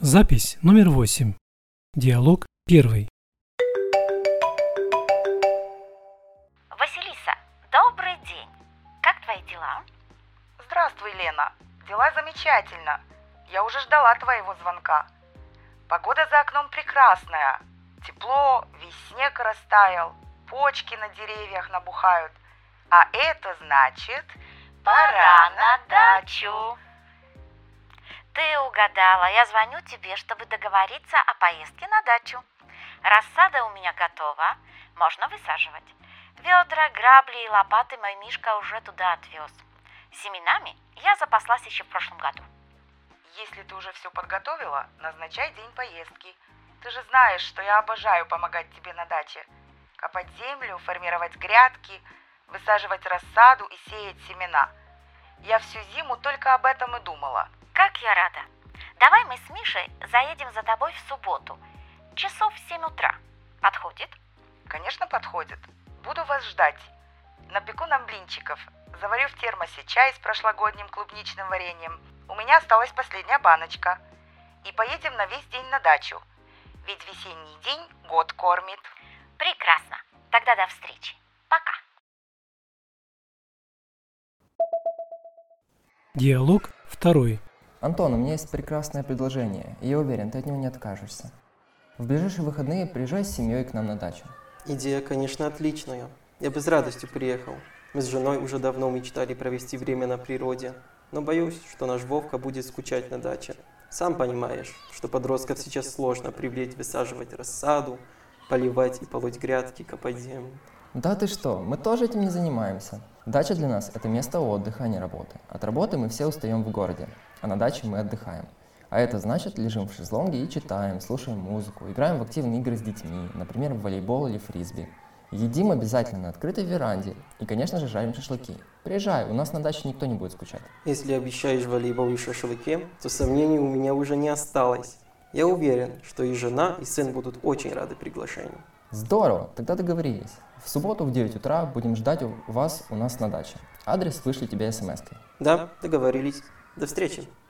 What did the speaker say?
Запись номер 8. Диалог 1. Василиса, добрый день. Как твои дела? Здравствуй, Лена. Дела замечательно. Я уже ждала твоего звонка. Погода за окном прекрасная. Тепло, весь снег растаял, почки на деревьях набухают. А это значит, Пора на дачу. Ты угадала. Я звоню тебе, чтобы договориться о поездке на дачу. Рассада у меня готова. Можно высаживать. Ведра, грабли и лопаты мой Мишка уже туда отвез. Семенами я запаслась еще в прошлом году. если ты уже все подготовила, назначай день поездки. Ты же знаешь, что я обожаю помогать тебе на даче. Копать землю, формировать грядки, высаживать рассаду и сеять семена. Я всю зиму только об этом и думала. Как я рада. Давай мы с Мишей заедем за тобой в субботу. Часов в 7 утра. Подходит? Конечно, подходит. Буду вас ждать. Напеку нам блинчиков. Заварю в термосе чай с прошлогодним клубничным вареньем. У меня осталась последняя баночка. И поедем на весь день на дачу. Ведь весенний день год кормит. Прекрасно. Тогда до встречи. Пока. Диалог 2. Антон, у меня есть прекрасное предложение, и я уверен, ты от него не откажешься. В ближайшие выходные приезжай с семьей к нам на дачу. Идея, конечно, отличная. Я бы с радостью приехал. Мы с женой уже давно мечтали провести время на природе. Но боюсь, что наш Вовка будет скучать на даче. Сам понимаешь, что подростков сейчас сложно привлечь высаживать рассаду, поливать и полоть грядки, копать землю. Да ты что, мы тоже этим не занимаемся. Дача для нас – это место отдыха, а не работы. От работы мы все устаем в городе, а на даче мы отдыхаем. А это значит, лежим в шезлонге и читаем, слушаем музыку, играем в активные игры с детьми, например, в волейбол или фрисби. Едим обязательно на открытой веранде и, конечно же, жарим шашлыки. Приезжай, у нас на даче никто не будет скучать. Если обещаешь волейбол и шашлыки, то сомнений у меня уже не осталось. Я уверен, что и жена, и сын будут очень рады приглашению. Здорово, тогда договорились. В субботу в 9 утра будем ждать вас у нас на даче. Адрес вышлю тебе смс-кой. Да, договорились. До встречи.